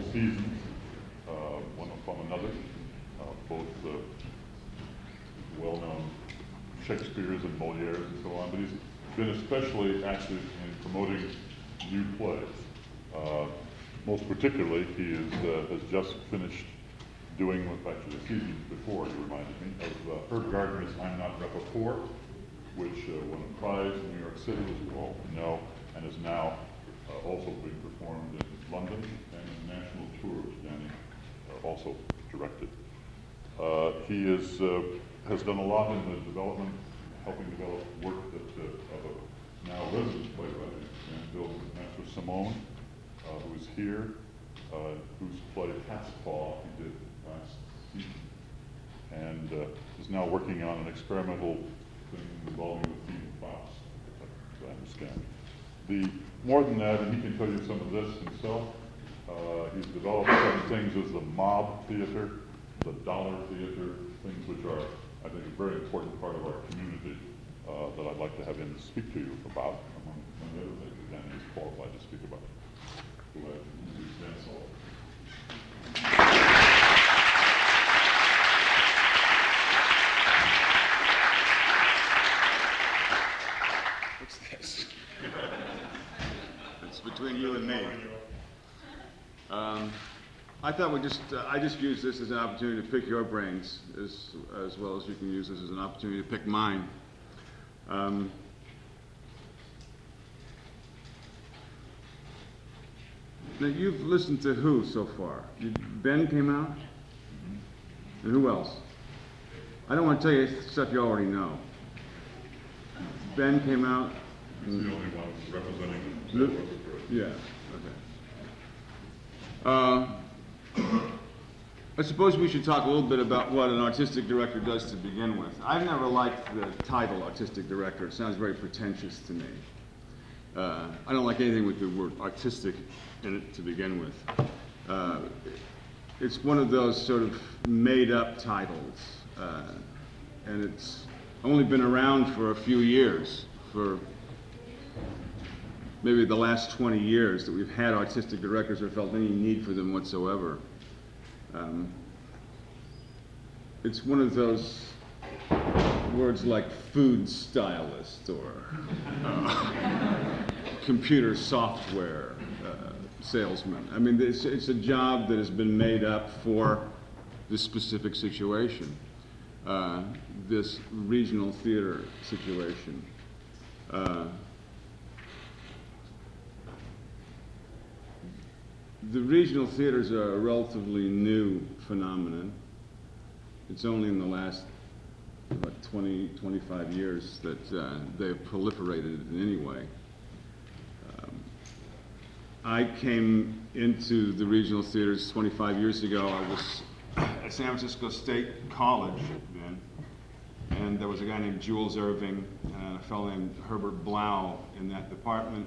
seasons, one from another, both well-known Shakespeare's and Moliere's and so on, but he's been especially active in promoting new plays. Most particularly, he has just finished doing, actually the season before, he reminded me, of Herb Gardner's I'm Not Rappaport, which won a prize in New York City, as you all know, and is now also being performed in London and in the national tour, which Danny also directed. He has done a lot in the development, helping develop work that of a now resident playwright, and Bill Master Simone, who is here, whose play Cat's Paw he did last season, and is now working on an experimental thing involving the theme of Faust, as I understand. More than that, and he can tell you some of this himself, he's developed some things as the mob theater, the dollar theater, things which are, I think, a very important part of our community that I'd like to have him speak to you about, among the other things that Danny is qualified to speak about. Go ahead, introduce Dan Sullivan. What's this? It's between you and me. I thought I just use this as an opportunity to pick your brains as well as you can use this as an opportunity to pick mine. Now, you've listened to who so far? Ben came out? And who else? I don't want to tell you stuff you already know. Ben came out. He's the only one representing Luke? Yeah, okay. I suppose we should talk a little bit about what an artistic director does to begin with. I've never liked the title artistic director. It sounds very pretentious to me. I don't like anything with the word artistic in it to begin with. It's one of those sort of made-up titles, and it's only been around for a few years, for maybe the last 20 years that we've had artistic directors or felt any need for them whatsoever. It's one of those words like food stylist or computer software salesman. I mean, it's a job that has been made up for this specific situation, this regional theater situation. The regional theaters are a relatively new phenomenon. It's only in the last about 20, 25 years that they've proliferated in any way. I came into the regional theaters 25 years ago. I was at San Francisco State College then, and there was a guy named Jules Irving and a fellow named Herbert Blau in that department.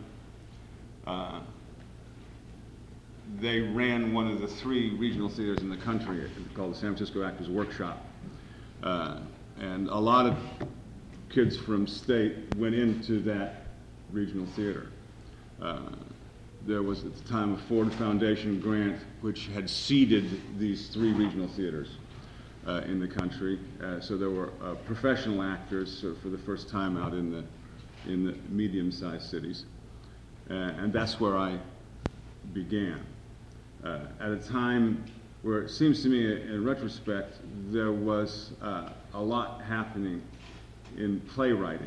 They ran one of the 3 regional theaters in the country called the San Francisco Actors Workshop. And a lot of kids from state went into that regional theater. There was at the time a Ford Foundation grant which had seeded these 3 regional theaters in the country. So there were professional actors for the first time out in the medium-sized cities. And that's where I began. At a time where it seems to me, in retrospect, there was a lot happening in playwriting.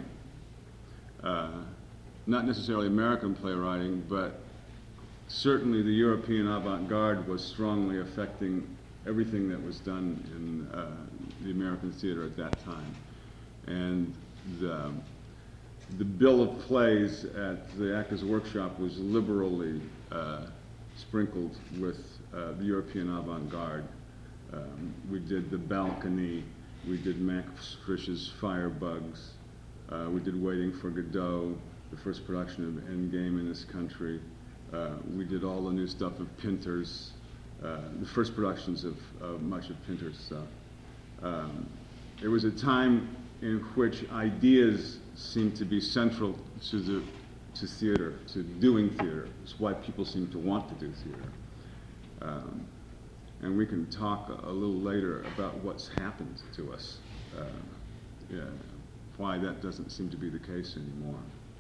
Not necessarily American playwriting, but certainly the European avant-garde was strongly affecting everything that was done in the American theater at that time. And the bill of plays at the Actors Workshop was liberally sprinkled with the European avant-garde. We did The Balcony, we did Max Frisch's Firebugs, we did Waiting for Godot, the first production of Endgame in this country. We did all the new stuff of Pinter's, the first productions of much of Pinter's stuff. It was a time in which ideas seemed to be central to theater, to doing theater. It's why people seem to want to do theater. And we can talk a little later about what's happened to us, yeah, why that doesn't seem to be the case anymore.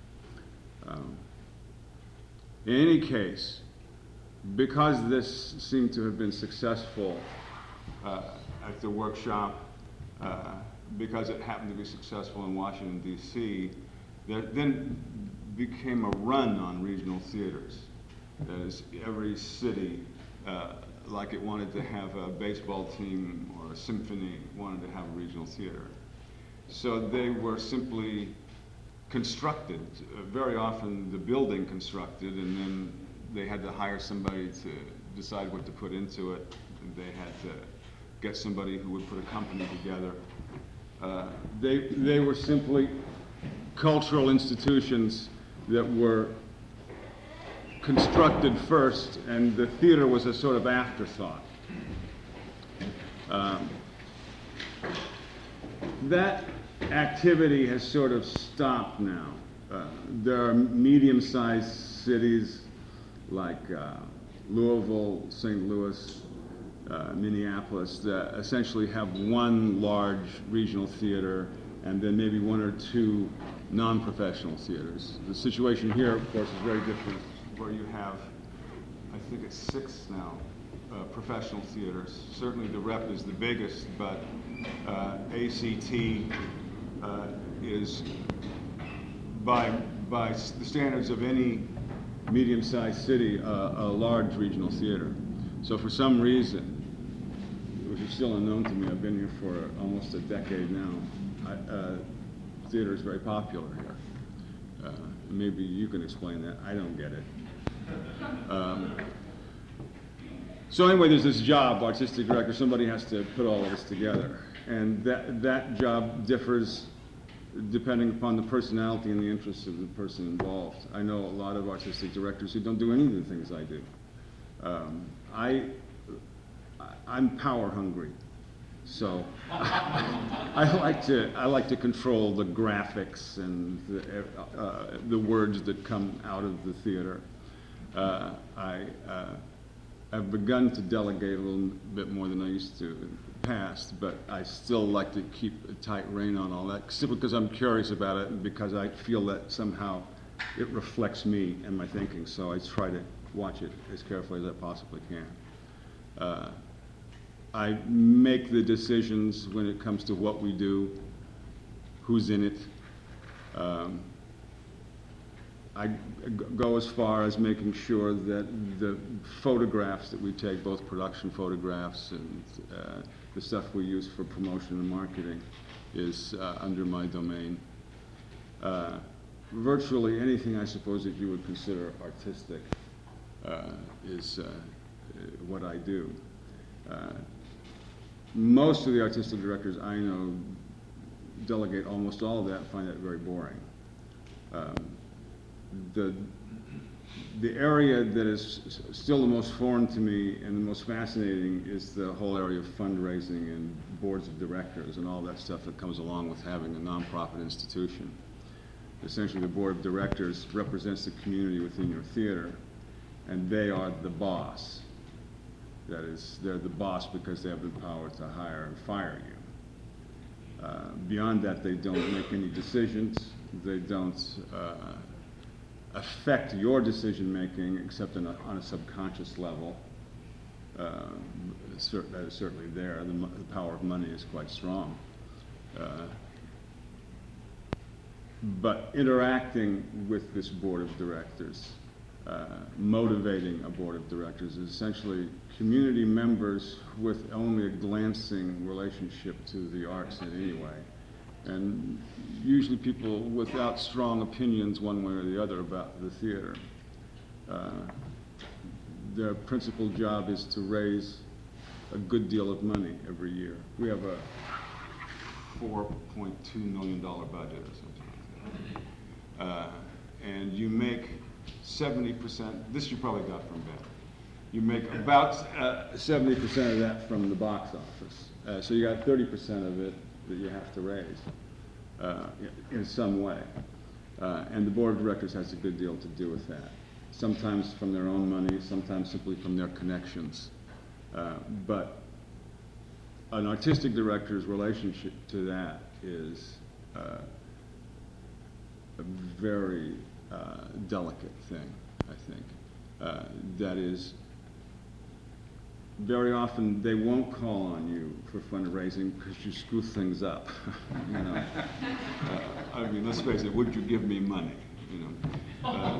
In any case, because this seemed to have been successful at the workshop, because it happened to be successful in Washington, D.C., there then became a run on regional theaters. That is, every city, like it wanted to have a baseball team or a symphony, wanted to have a regional theater. So they were simply constructed, very often the building constructed, and then they had to hire somebody to decide what to put into it. And they had to get somebody who would put a company together. They were simply cultural institutions that were constructed first, and the theater was a sort of afterthought. That activity has sort of stopped now. There are medium-sized cities like Louisville, St. Louis, Minneapolis that essentially have one large regional theater and then maybe one or two non-professional theaters. The situation here, of course, is very different, where you have, I think it's 6 now, professional theaters. Certainly the Rep is the biggest, but ACT is, by the standards of any medium-sized city, a large regional theater. So for some reason, which is still unknown to me, I've been here for almost a decade now, theater is very popular here. Maybe you can explain that. I don't get it. So anyway, there's this job, artistic director. Somebody has to put all of this together. And that job differs depending upon the personality and the interests of the person involved. I know a lot of artistic directors who don't do any of the things I do. I'm power hungry, so I like to control the graphics and the words that come out of the theater. I've begun to delegate a little bit more than I used to in the past, but I still like to keep a tight rein on all that, simply because I'm curious about it and because I feel that somehow it reflects me and my thinking, so I try to watch it as carefully as I possibly can. I make the decisions when it comes to what we do, who's in it. I go as far as making sure that the photographs that we take, both production photographs and the stuff we use for promotion and marketing, is under my domain. Virtually anything, I suppose, that you would consider artistic is what I do. Most of the artistic directors I know delegate almost all of that and find that very boring. The area that is still the most foreign to me and the most fascinating is the whole area of fundraising and boards of directors and all that stuff that comes along with having a nonprofit institution. Essentially, the board of directors represents the community within your theater, and they are the boss. That is, they're the boss because they have the power to hire and fire you. Beyond that, they don't make any decisions. They don't affect your decision-making except on a subconscious level. That is certainly there. The power of money is quite strong. But interacting with this board of directors, motivating a board of directors, is essentially community members with only a glancing relationship to the arts in any way. And usually people without strong opinions one way or the other about the theater. Their principal job is to raise a good deal of money every year. We have a $4.2 million budget or something like that. And you make 70%, this you probably got from Ben. You make about 70% of that from the box office. So you got 30% of it that you have to raise in some way. And the board of directors has a good deal to do with that. sometimes from their own money, sometimes simply from their connections. But an artistic director's relationship to that is a very delicate thing, I think. That is, very often they won't call on you for fundraising because you screw things up. You know, I mean, let's face it. Would you give me money? You know.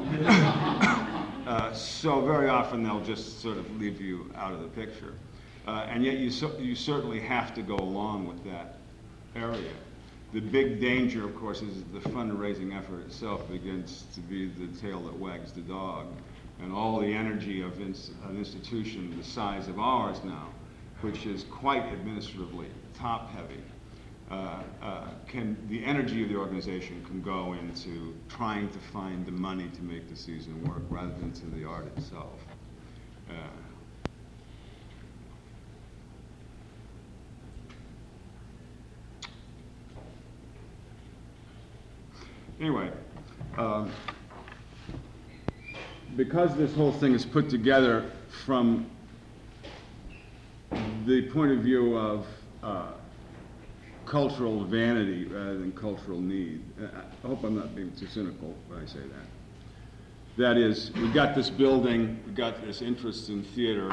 So very often they'll just sort of leave you out of the picture, and yet you certainly have to go along with that area. The big danger, of course, is the fundraising effort itself begins to be the tail that wags the dog. And all the energy of an institution the size of ours now, which is quite administratively top-heavy, the energy of the organization can go into trying to find the money to make the season work rather than to the art itself. Anyway, because this whole thing is put together from the point of view of cultural vanity rather than cultural need, I hope I'm not being too cynical when I say that. That is, we got this building, we got this interest in theater,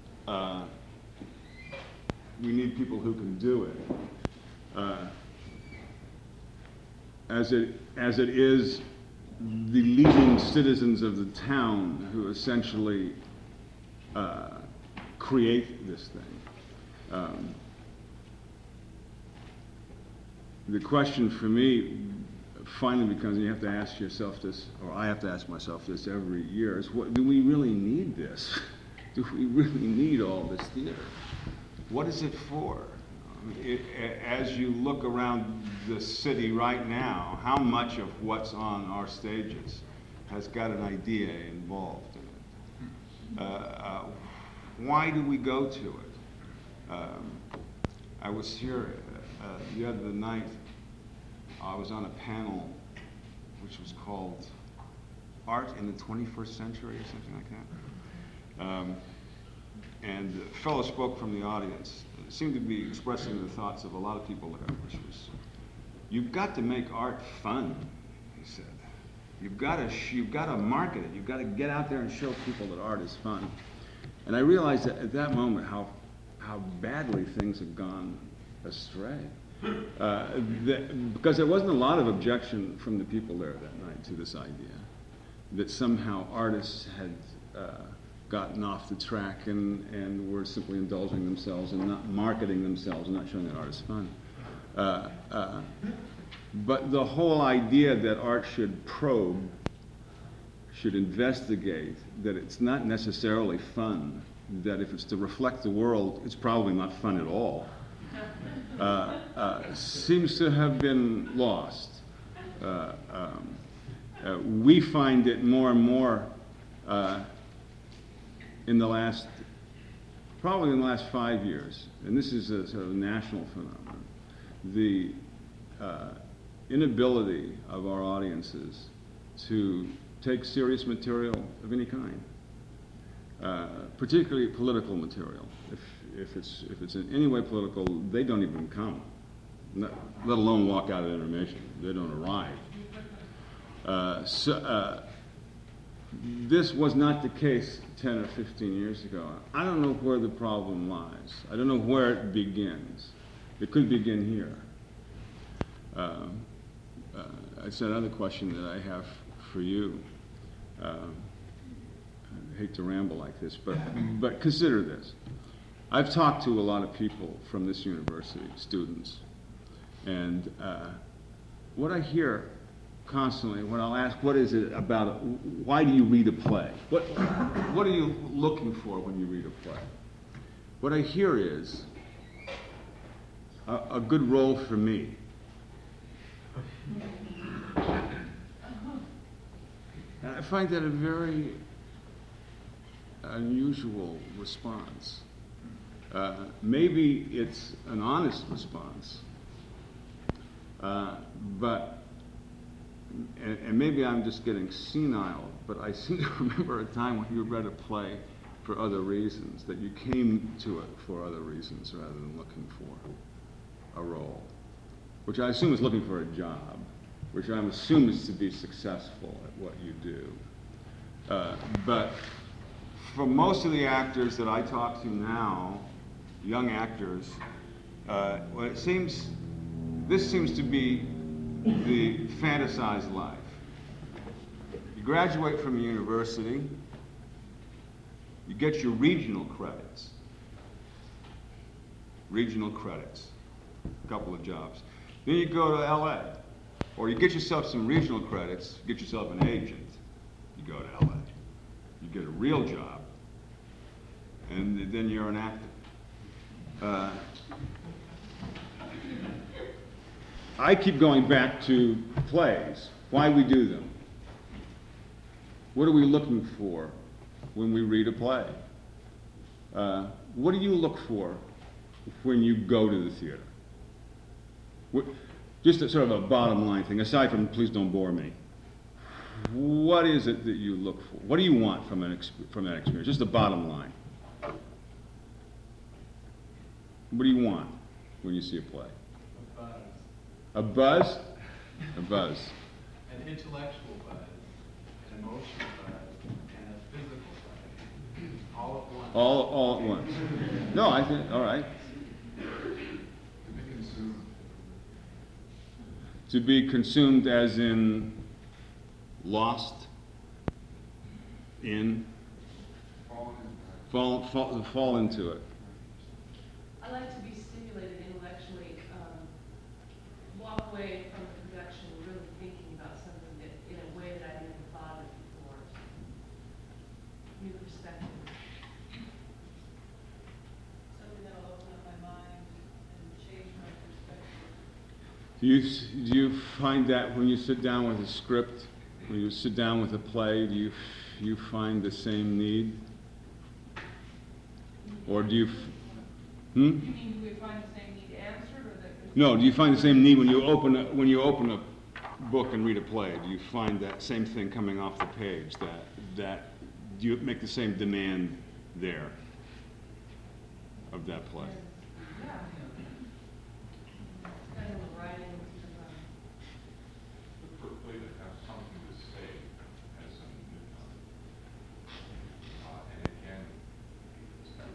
we need people who can do it. As it is, the leading citizens of the town who essentially create this thing. The question for me finally becomes, and you have to ask yourself this, or I have to ask myself this every year, is do we really need this? Do we really need all this theater? What is it for? As you look around the city right now, how much of what's on our stages has got an idea involved in it? Why do we go to it? I was here the other night. I was on a panel which was called Art in the 21st Century or something like that. And a fellow spoke from the audience. It seemed to be expressing the thoughts of a lot of people there, which was, you've got to make art fun, he said. You've got to market it. You've got to get out there and show people that art is fun. And I realized that at that moment how badly things have gone astray. Because there wasn't a lot of objection from the people there that night to this idea that somehow artists had gotten off the track and were simply indulging themselves and not marketing themselves and not showing that art is fun. But the whole idea that art should probe, should investigate, that it's not necessarily fun, that if it's to reflect the world, it's probably not fun at all, seems to have been lost. We find it more and more probably in the last 5 years, and this is a sort of national phenomenon, the inability of our audiences to take serious material of any kind, particularly political material. If it's in any way political, they don't even come, let alone walk out of intermission. They don't arrive. This was not the case 10 or 15 years ago. I don't know where the problem lies. I don't know where it begins. It could begin here. It's another question that I have for you. I hate to ramble like this, but consider this. I've talked to a lot of people from this university, students, and what I hear constantly, when I'll ask, what is it about, why do you read a play? What are you looking for when you read a play? What I hear is a good role for me. And I find that a very unusual response. Maybe it's an honest response, but and maybe I'm just getting senile, but I seem to remember a time when you read a play for other reasons, that you came to it for other reasons rather than looking for a role, which I assume is looking for a job, which I assume is to be successful at what you do. But for most of the actors that I talk to now, young actors, well, this seems to be the fantasized life. You graduate from a university, you get your regional credits, a couple of jobs. Then you go to LA, or you get yourself some regional credits, get yourself an agent, you go to LA. You get a real job, and then you're an actor. I keep going back to plays, why we do them. What are we looking for when we read a play? What do you look for when you go to the theater? Just a sort of a bottom line thing, aside from please don't bore me. What is it that you look for? What do you want from that experience? Just the bottom line. What do you want when you see a play? A buzz? A buzz. An intellectual buzz, an emotional buzz, and a physical buzz. All at once. All at once. No, I think, all right. To be consumed. To be consumed as in lost in? Fall into it. I like to be stimulated intellectually, walk away from the production really thinking about something that, in a way that I never thought of before. New perspective. Something that'll open up my mind and change my perspective. Do you find that when you sit down with a script, when you sit down with a play, do you find the same need? Or do you... You mean, do we find the same need answered, or that? No, do you find the same need when you open a book and read a play? Do you find that same thing coming off the page? That do you make the same demand there of that play? Yeah. Kind of a writing. For a play that has something to say, has something to and it can be discovered.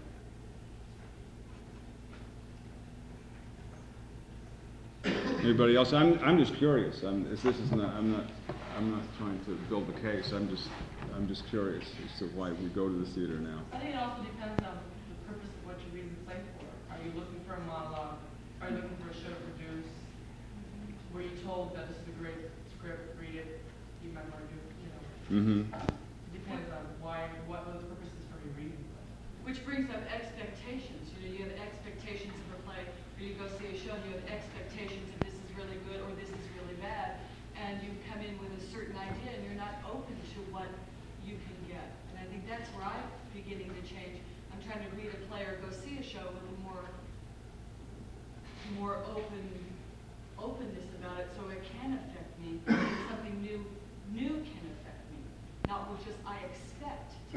Anybody else? I'm just curious. I'm not trying to build a case. I'm just curious as to why we go to the theater now. I think it also depends on the purpose of what you're reading the play for. Are you looking for a monologue? Are you looking for a show to produce? Were you told that this is a great script, read it, you might want to do it, you know? Mm-hmm. Depends on what those purposes for your reading the play. Which brings up expectations. You know, you have expectations of a play, or you go see a show and you have expectations of this is really good or this is really bad, and you come in with a certain idea and you're not open to what you can get. And I think that's where I'm beginning to change. I'm trying to read a play or go see a show with a more openness about it, so it can affect me. Something new can affect me, not what just I expect to.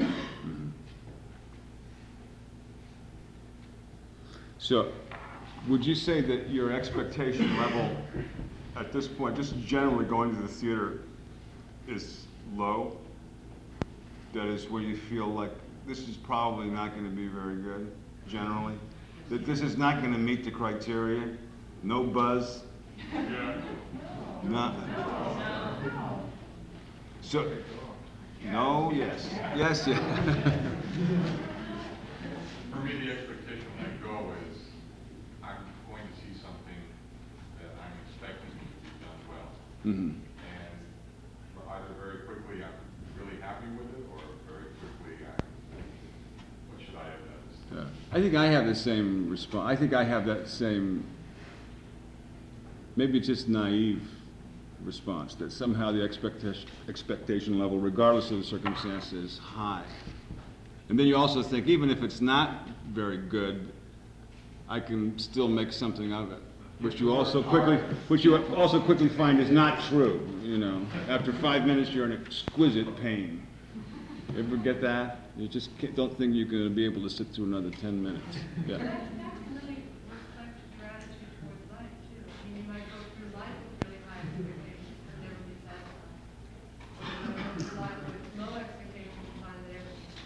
So, would you say that your expectation level at this point, just generally going to the theater, is low? That is where you feel like this is probably not going to be very good, generally? That this is not going to meet the criteria? No buzz? Not. So, no, yes. Yes, yes. For me, the expectation when I go is I'm going to see something that I'm expecting to be done well. Mm-hmm. And either very quickly I'm really happy with it, or very quickly what should I have done? I think I have the same response. I think I have that same, maybe just naive response, that somehow the expectation level, regardless of the circumstances, is high. And then you also think, even if it's not very good, I can still make something of it. which you also quickly find is not true, you know. After 5 minutes, you're in exquisite pain. You ever get that? You just don't think you're going to be able to sit through another 10 minutes. Yeah. That really reflects your attitude towards life, too. I mean, you might go through life with really high expectations and never be satisfied. Or you might go through life with low expectations and find that everything's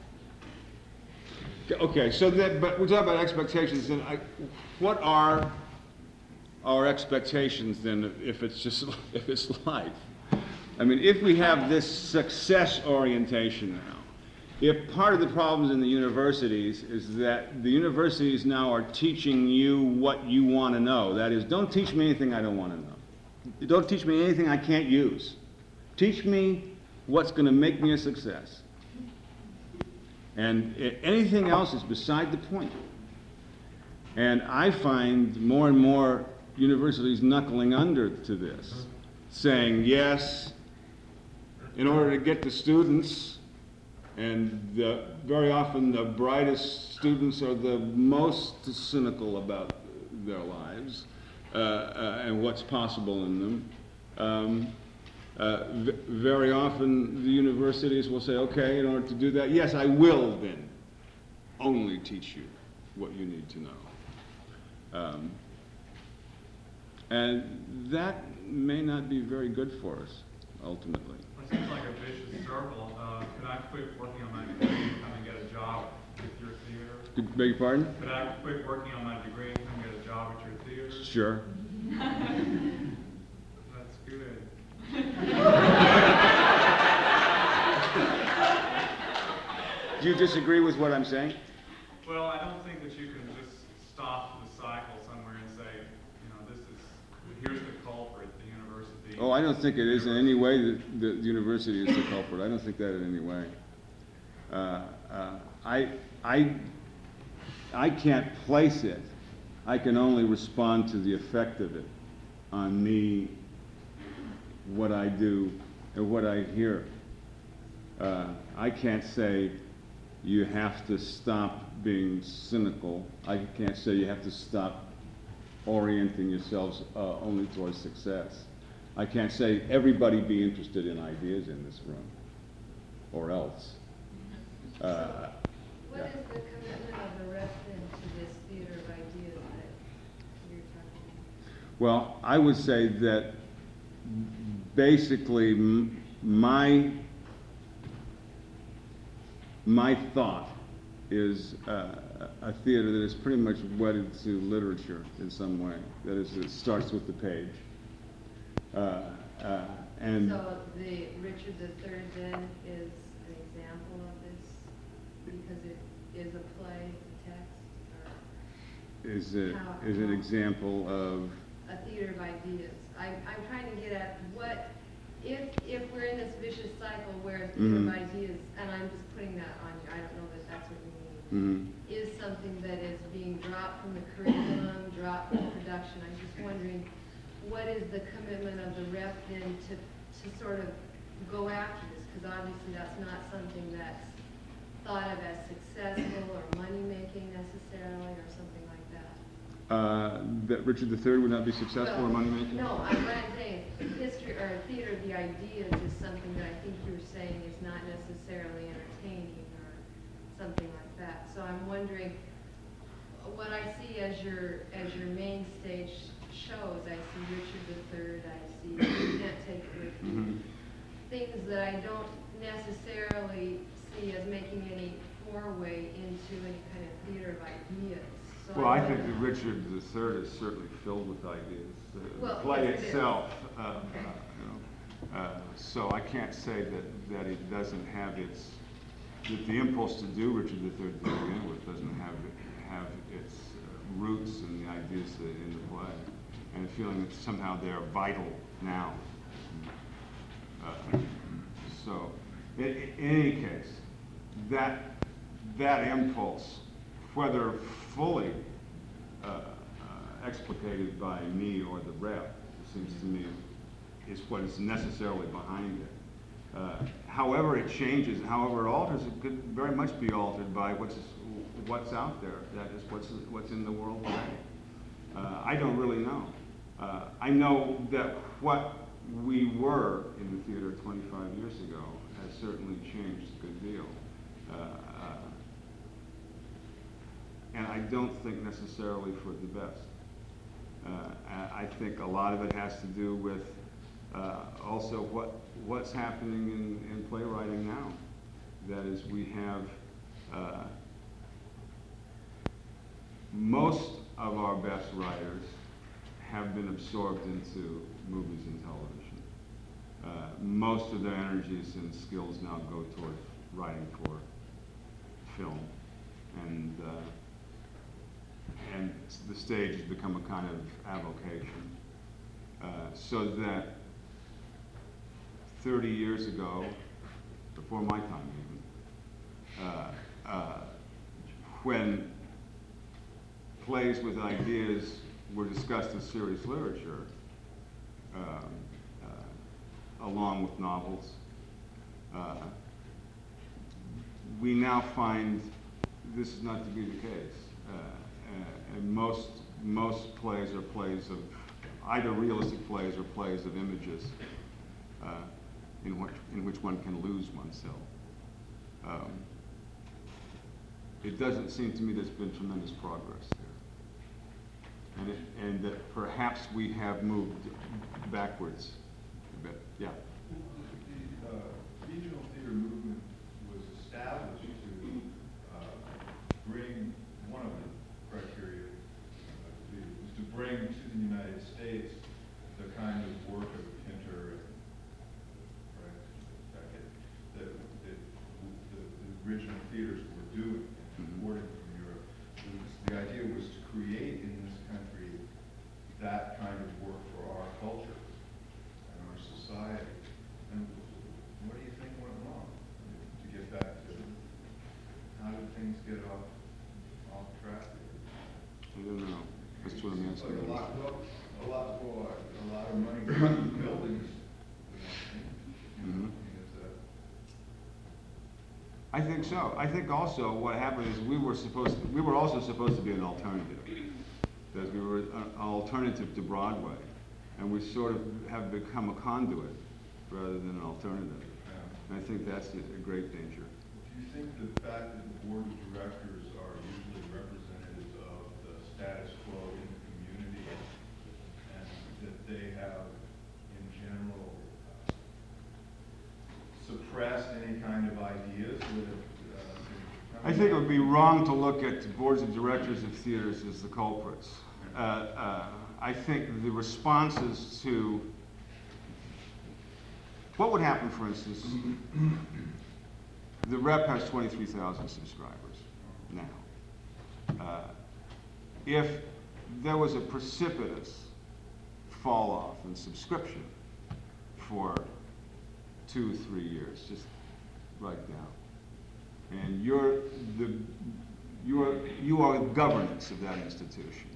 fine. Okay, so but we talk about expectations, then what are our expectations then if it's life? I mean, if we have this success orientation now, if part of the problems in the universities is that the universities now are teaching you what you want to know, that is, don't teach me anything I don't want to know. Don't teach me anything I can't use. Teach me what's going to make me a success. And anything else is beside the point. And I find more and more universities knuckling under to this, saying, yes, in order to get the students, and very often the brightest students are the most cynical about their lives and what's possible in them. Very often the universities will say, okay, in order to do that, yes, I will then only teach you what you need to know. And that may not be very good for us, ultimately. It seems like a vicious circle. Could I quit working on my degree and come and get a job with your theater? Beg your pardon? Could I quit working on my degree and come get a job at your theater? Sure. That's good. Do you disagree with what I'm saying? Well, I don't think that you can just stop the cycle somewhere and say, you know, here's the culprit, the university. Oh, I don't think it is in any way that the university is the culprit. I don't think that in any way. I can't place it. I can only respond to the effect of it on me, what I do, and what I hear. I can't say you have to stop being cynical. I can't say you have to stop orienting yourselves only towards success. I can't say everybody be interested in ideas in this room, or else. What is the commitment of the rep then to this theater of ideas that you're talking about? Well, I would say that basically my thought is a theater that is pretty much wedded to literature in some way. That is, it starts with the page. And So the Richard III then is an example of this because it is a play, a text, is an example of. a theater of ideas. I'm trying to get at what if we're in this vicious cycle where a theater of ideas, and I'm just putting that on you. I don't know that that's what you mean. Is something that is being dropped from the curriculum, dropped from production. I'm just wondering, what is the commitment of the rep then to sort of go after this? Because obviously that's not something that's thought of as successful or money-making necessarily or something like that. That Richard III would not be successful or money-making? No, what I'm saying, history or theater of the ideas is something that I think you were saying is not necessarily entertaining or something like that. So I'm wondering, what I see as your main stage shows, I see Richard III, I see You Can't Take It With You. Things that I don't necessarily see as making any foray into any kind of theater of ideas. So Well, I think that Richard III is certainly filled with ideas. Well, The play yes, it is. itself, so I can't say that it doesn't have that the impulse to do Richard III to begin with doesn't have its roots in the ideas in the play, and feeling that somehow they're vital now. So, in any case, that impulse, whether fully explicated by me or the rep, it seems to me, is what is necessarily behind it. However it changes, however it alters, it could very much be altered by what's out there. That is what's in the world today. I don't really know. I know that what we were in the theater 25 years ago has certainly changed a good deal. And I don't think necessarily for the best. I think a lot of it has to do with also what's happening in playwriting now. That is, we have most of our best writers have been absorbed into movies and television. Most of their energies and skills now go toward writing for film, and the stage has become a kind of avocation. So that 30 years ago, before my time even, when plays with ideas were discussed as serious literature, along with novels, we now find this is not to be the case. And most plays are plays of either realistic plays or plays of images in which one can lose oneself. It doesn't seem to me there's been tremendous progress there, and that perhaps we have moved backwards a bit. Yeah. The regional theater movement was established to bring one of the criteria was to bring to the United States the kind of work of Pinter and that the original theaters were doing and importing from Europe. The idea was to create in this country that kind of work for our culture and our society. And what do you think went wrong? To get back to how did things get off track? I don't know. That's what I'm asking. A lot of money going into buildings. Mm-hmm. I think so. I think also what happened is we were also supposed to be an alternative. That we were an alternative to Broadway, and we sort of have become a conduit rather than an alternative. And I think that's a great danger. Do you think the fact that the board of directors are usually representatives of the status quo in the community, and that they have, in general, suppressed any kind of ideas that have I think it would be wrong to look at boards of directors of theaters as the culprits. I think the responses to what would happen, for instance, the Rep has 23,000 subscribers now. If there was a precipitous fall off in subscription for 2-3 years, just right down, and you are the governance of that institution.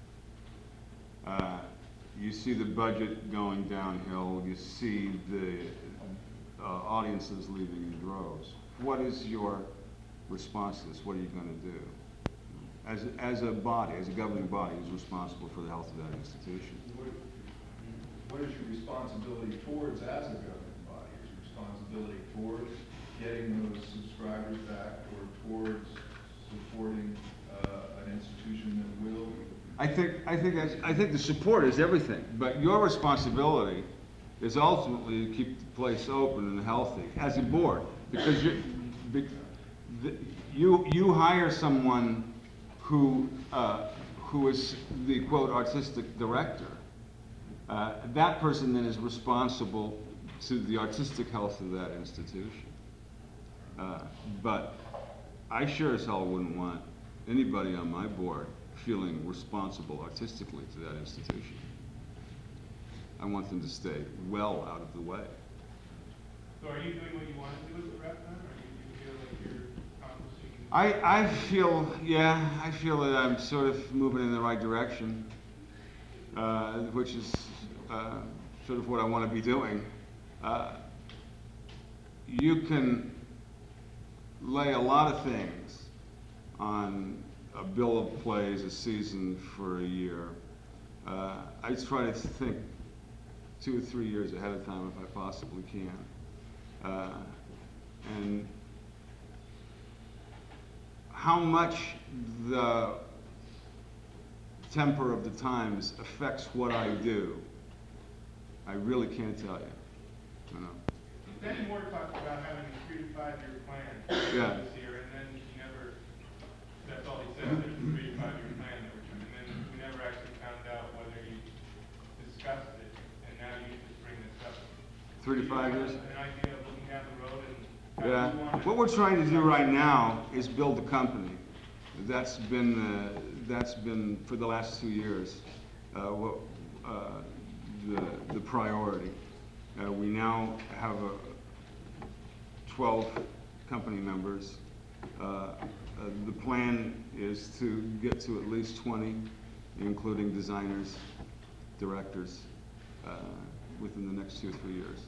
You see the budget going downhill. You see the audiences leaving in droves. What is your response to this? What are you going to do? As a body, as a governing body, who's responsible for the health of that institution? What is your responsibility towards as a governing body? Is your responsibility towards getting those subscribers back, or towards supporting an institution that will? I think the support is everything, but your responsibility is ultimately to keep the place open and healthy as a board, because you hire someone who is the quote artistic director. That person then is responsible to the artistic health of that institution. But I sure as hell wouldn't want anybody on my board feeling responsible artistically to that institution. I want them to stay well out of the way. So are you doing what you want to do as a rep then, or do you feel like you're accomplishing? I feel that I'm sort of moving in the right direction, which is sort of what I want to be doing. You can lay a lot of things on a bill of plays a season for a year, I try to think 2 or 3 years ahead of time if I possibly can. And how much the temper of the times affects what I do, I really can't tell you know. Then Moore talked about having a 3 to 5 year plan Yeah. this year, and then he never, that's all he said, there's a 3 to 5 year plan that we're doing, and then we never actually found out whether he discussed it, and now you just bring this up. 3 to 5 years? An idea of looking down the road and. Yeah. What we're trying to do right now is build a company. That's been for the last 2 years the priority. We now have 12 company members. The plan is to get to at least 20, including designers, directors, within the next 2 or 3 years.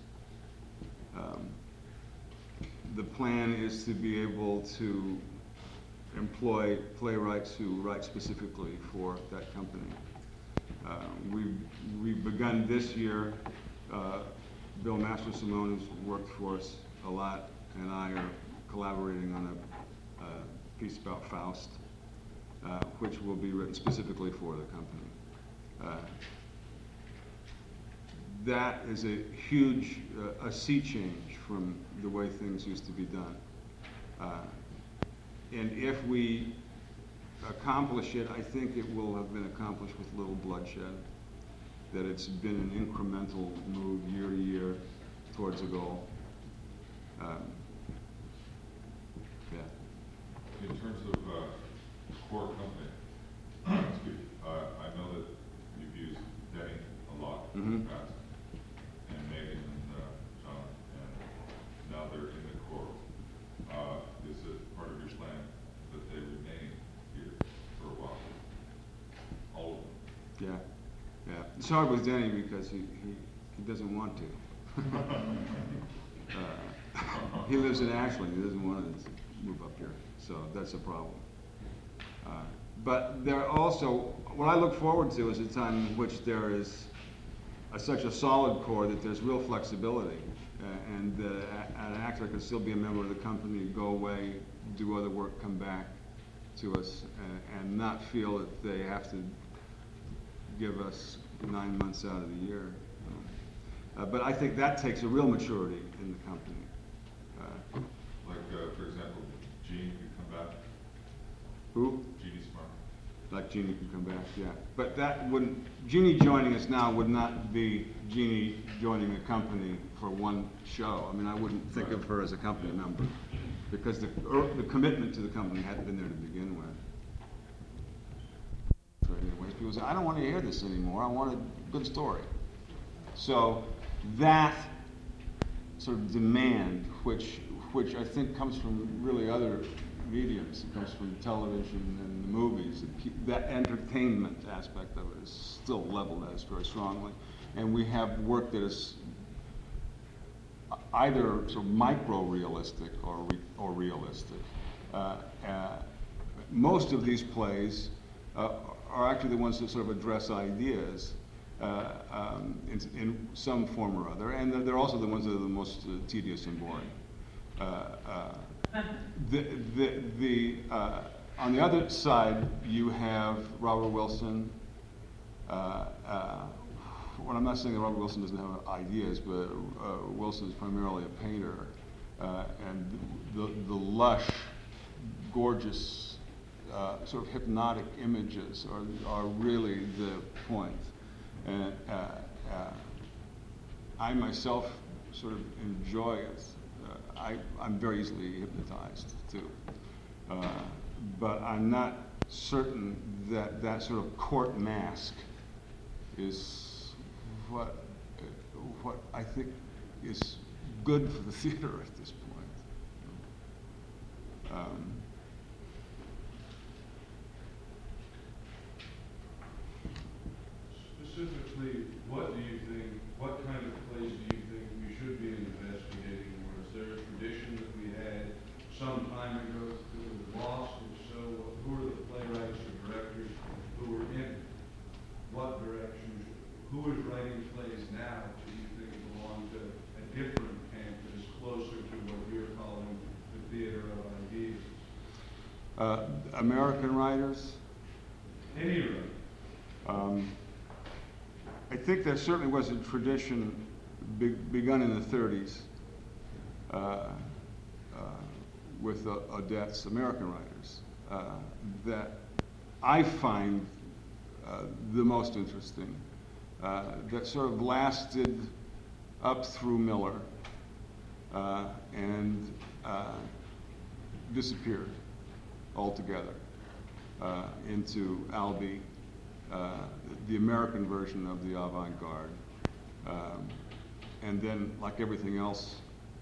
The plan is to be able to employ playwrights who write specifically for that company. We've begun this year. Bill Mastrosimone, who's worked for us a lot, and I are collaborating on a piece about Faust, which will be written specifically for the company. That is a huge, a sea change from the way things used to be done. And if we accomplish it, I think it will have been accomplished with little bloodshed, that it's been an incremental move year to year towards a goal. In terms of core company, excuse me, I know that you've used Denny a lot in the past, and Megan and John, and now they're in the core. Is it part of your plan that they remain here for a while? All of them? Yeah. It's hard with Denny because he doesn't want to. He lives in Ashland. He doesn't want to move up here, so that's a problem. But there also, what I look forward to is a time in which there is such a solid core that there's real flexibility, and an actor can still be a member of the company, go away, do other work, come back to us, and not feel that they have to give us 9 months out of the year. But I think that takes a real maturity in the company. For example, Gene could come back. Who? Jeannie Smart. Like Jeannie can come back, yeah. But that wouldn't, Jeannie joining us now would not be Jeannie joining a company for one show. I mean, I wouldn't think of her as a company member, because the commitment to the company hadn't been there to begin with. So anyways, people say, I don't want to hear this anymore. I want a good story. So that sort of demand, which I think comes from really other mediums, it comes from television and the movies, that entertainment aspect of it is still leveled at us very strongly. And we have work that is either sort of micro-realistic or realistic. Most of these plays are actually the ones that sort of address ideas in some form or other, and they're also the ones that are the most tedious and boring. On the other side, you have Robert Wilson. Well, I'm not saying that Robert Wilson doesn't have ideas, but Wilson is primarily a painter, and the lush, gorgeous, sort of hypnotic images are really the point. And I myself sort of enjoy it. I'm very easily hypnotized too, but I'm not certain that that sort of court mask is what I think is good for the theater at this point. Specifically, what kind of plays do you think we should be investigating more? Is there a tradition that we had some time ago that was lost? If so, who are the playwrights or directors who were in what direction? American writers. Any writer. I think there certainly was a tradition begun in the 30s with Odette's American writers that I find the most interesting, that sort of lasted up through Miller and disappeared altogether into Albee, the American version of the avant-garde. And then, like everything else,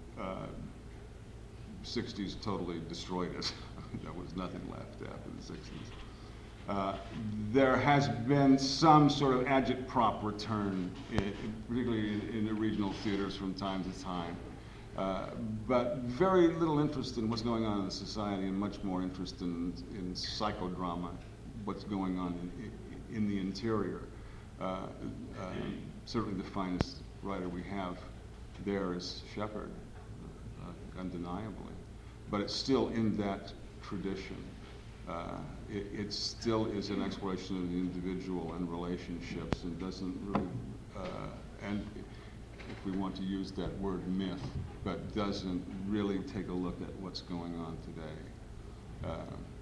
60s totally destroyed it. There was nothing left after the 60s. There has been some sort of agitprop return, particularly in the regional theaters from time to time. But very little interest in what's going on in the society and much more interest in psychodrama, what's going on in the interior. Certainly the finest writer we have there is Shepard, undeniably. But it's still in that tradition. It still is an exploration of the individual and relationships and doesn't really, and if we want to use that word myth, but doesn't really take a look at what's going on today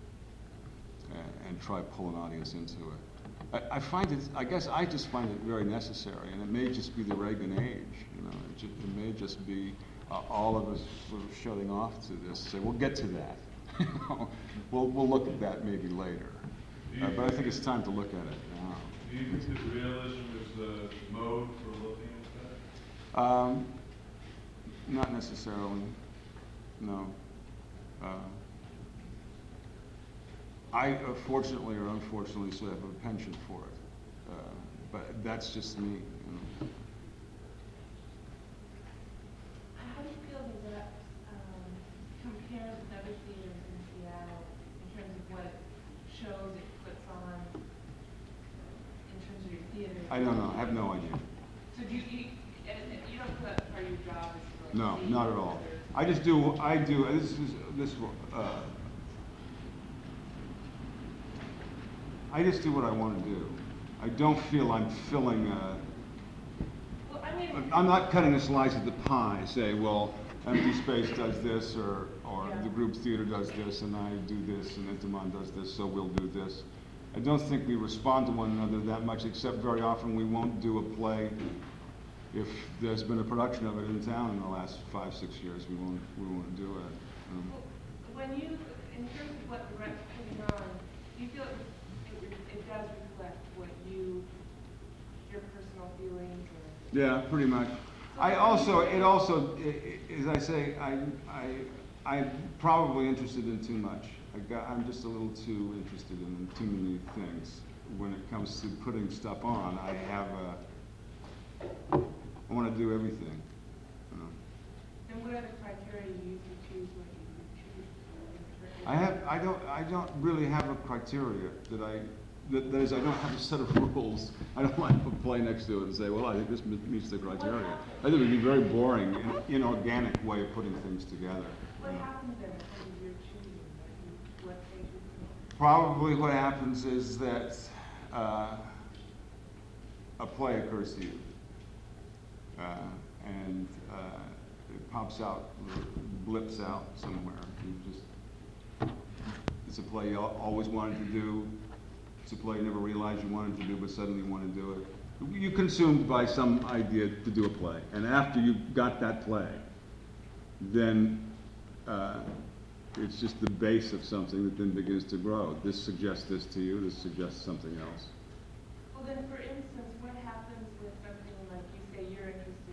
and try to pull an audience into it. I find it, I guess I just find it very necessary, and it may just be the Reagan age, you know, it may just be all of us sort of shutting off to this, say, we'll get to that. We'll look at that maybe later. But I think it's time to look at it now. Do you think that realism is the mode for looking at that? Not necessarily, no. I fortunately or unfortunately sort of have a penchant for it, but that's just me. You know. How do you feel that compares with other theaters in Seattle in terms of what shows it puts on in terms of your theater? I don't know. I have no idea. So do you don't put that part of your job as to, like, No, see not at all. others? I just do. I just do what I want to do. I don't feel I'm filling Well, I mean, I'm not cutting a slice of the pie, say, well, Empty Space does this, or Yeah. the group theater does this, and I do this, and Intiman does this, so we'll do this. I don't think we respond to one another that much, except very often we won't do a play if there's been a production of it in town in the last 5-6 years. We won't do it. well, when you, in terms of what the rent's putting on, do you feel it does reflect what your personal feelings or? Yeah, pretty much. As I say, I'm probably interested in too much. I'm just a little too interested in too many things. When it comes to putting stuff on, I want to do everything. And what other criteria you use to choose what you choose? I don't really have a criteria that is, I don't have a set of rules. I don't like to play next to it and say, well, I think this meets the criteria. I think it would be a very boring, inorganic way of putting things together. What happens then in terms of your choosing? What takes you? Probably what happens is that a play occurs to you, and it pops out, blips out somewhere. It's a play you always wanted to do. It's a play you never realized you wanted to do, but suddenly you want to do it. You're consumed by some idea to do a play, and after you got that play, then it's just the base of something that then begins to grow. This suggests this to you, this suggests something else. Well then, for instance, what happens with something like you say you're interested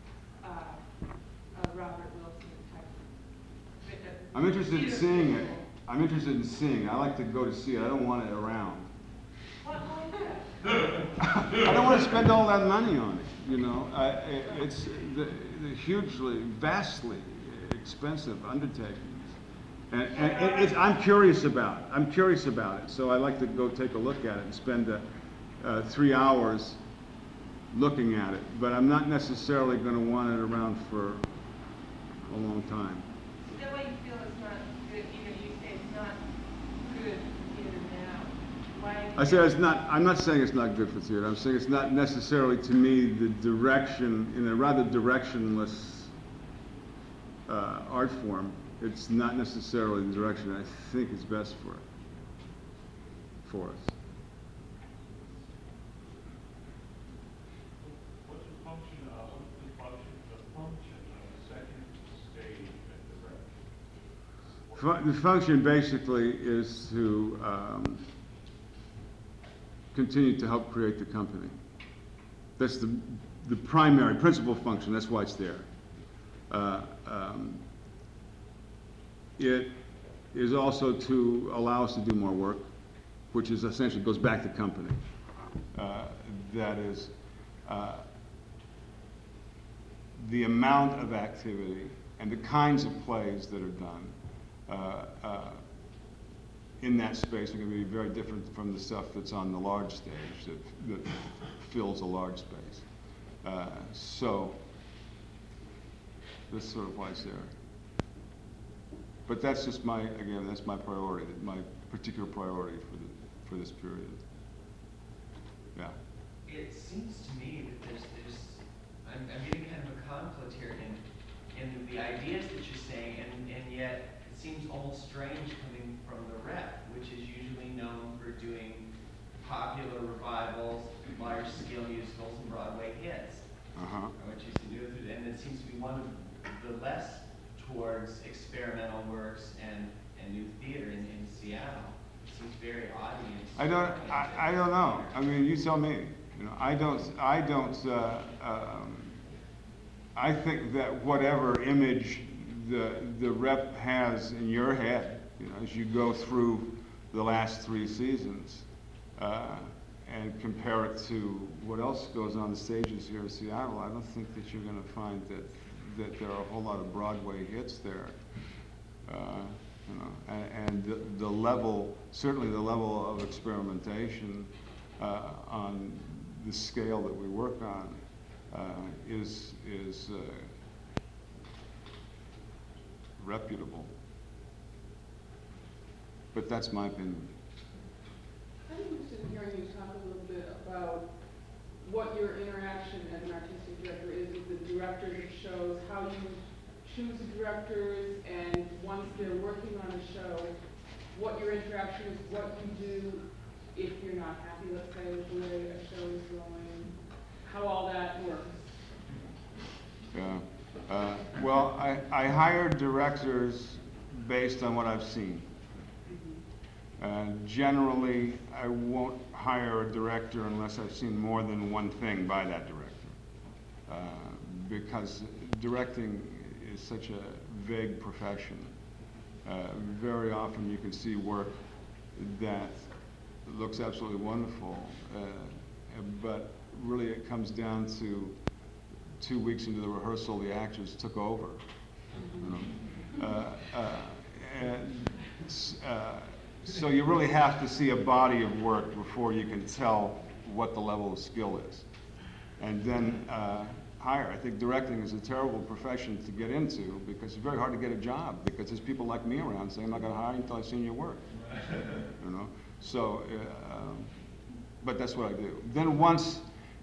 in Robert Wilson type? I'm interested in seeing it. I'm interested in seeing it. I like to go to see it. I don't want it around. What like that? I don't want to spend all that money on it, you know. It's the hugely, vastly expensive undertakings. And I'm curious about it. I'm curious about it. So I like to go take a look at it and spend 3 hours looking at it. But I'm not necessarily going to want it around for a long time. Is that why you feel it's not good? You say it's not good I said it's not, I'm not saying it's not good for theater, I'm saying it's not necessarily, to me, the direction, in a rather directionless art form, it's not necessarily the direction I think is best for us. What's the function of the second stage at the rep? The function basically is to continue to help create the company. That's the primary, principal function, that's why it's there. It is also to allow us to do more work, which is essentially goes back to company. That is, the amount of activity and the kinds of plays that are done in that space are going to be very different from the stuff that's on the large stage that fills a large space. So that's sort of why it's there. But that's just that's my priority, my particular priority for this period. Yeah. It seems to me that I'm getting kind of a conflict here in the ideas that you're saying, and yet it seems almost strange coming from the rep, which is usually known for doing popular revivals, large-scale musicals, and Broadway hits. Which used to do it, and it seems to be one of the less towards experimental works and new theater in Seattle. It seems very audience. I don't know. I mean, you tell me. You know, I think that whatever image the rep has in your head, you know, as you go through the last 3 seasons, and compare it to what else goes on the stages here in Seattle, I don't think that you're going to find that there are a whole lot of Broadway hits there. You know, and the level, certainly the level of experimentation on the scale that we work on is reputable. But that's my opinion. I'm interested in hearing you talk a little bit about what your interaction as an artistic director is with the directors of shows, how you choose the directors, and once they're working on a show, what your interaction is, what you do if you're not happy, let's say, with the way a show is going, how all that works. Yeah. Well, I hire directors based on what I've seen. Generally, I won't hire a director unless I've seen more than one thing by that director, because directing is such a vague profession. Very often you can see work that looks absolutely wonderful, but really it comes down to 2 weeks into the rehearsal, the actors took over. You know? So you really have to see a body of work before you can tell what the level of skill is. And then hire. I think directing is a terrible profession to get into because it's very hard to get a job because there's people like me around saying, I'm not going to hire you until I've seen your work. You know? So, but that's what I do. Then once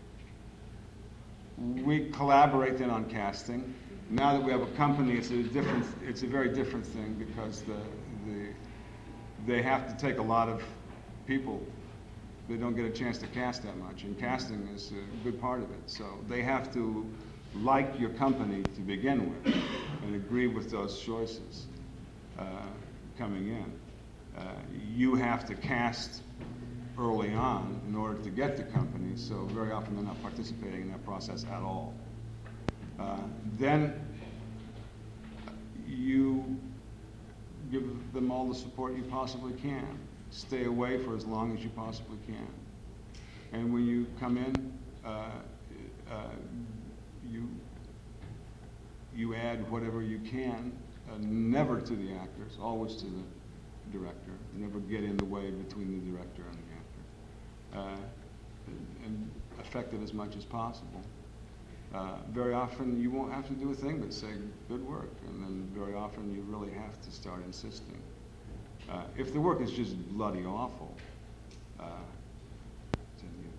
we collaborate then on casting, now that we have a company, it's a very different thing because they have to take a lot of people. They don't get a chance to cast that much, and casting is a good part of it. So they have to like your company to begin with and agree with those choices coming in. You have to cast early on in order to get the company, so very often they're not participating in that process at all. Then you give them all the support you possibly can. Stay away for as long as you possibly can. And when you come in, you add whatever you can, never to the actors, always to the director. Never get in the way between the director and the actor. And affect it as much as possible. Very often you won't have to do a thing but say, good work, and then very often you really have to start insisting. If the work is just bloody awful,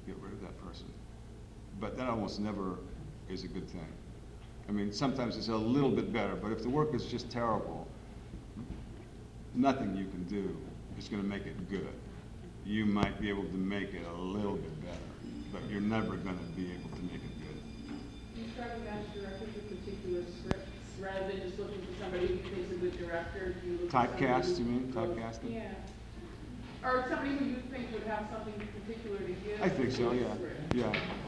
get rid of that person. But that almost never is a good thing. I mean, sometimes it's a little bit better, but if the work is just terrible, nothing you can do is going to make it good. You might be able to make it a little bit better, but you're never going to be able to make it good. You try to match directors with particular scripts, rather than just looking for somebody who you think is a good director, you look for somebody Typecast, who- you mean? Typecasting? Yeah. Or somebody who you think would have something particular to give. I think so, to the yeah. script. Yeah.